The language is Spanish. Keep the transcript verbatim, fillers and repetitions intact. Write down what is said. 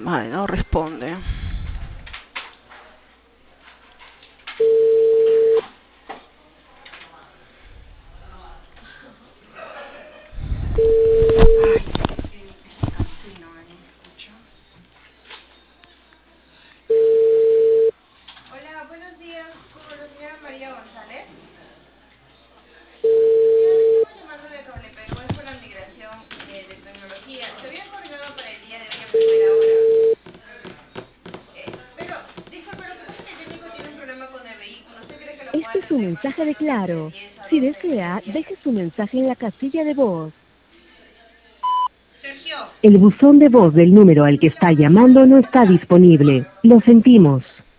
Vale, no responde. Hola, buenos días, con la señora María González. Estamos llamando de Cableperú, es por la migración eh, de tecnología. Se había coordinado para el día de hoy a primera hora. Eh, pero, disculpe, lo que pasa es que el técnico tiene un problema con el vehículo. ¿Usted cree que lo pueda Este es un atender más o mensaje de menos entre Claro. diez a Si doce del desea, mediodía? deje su mensaje en la casilla de voz. Sergio. El buzón de voz del número al que está llamando no está disponible. Lo sentimos.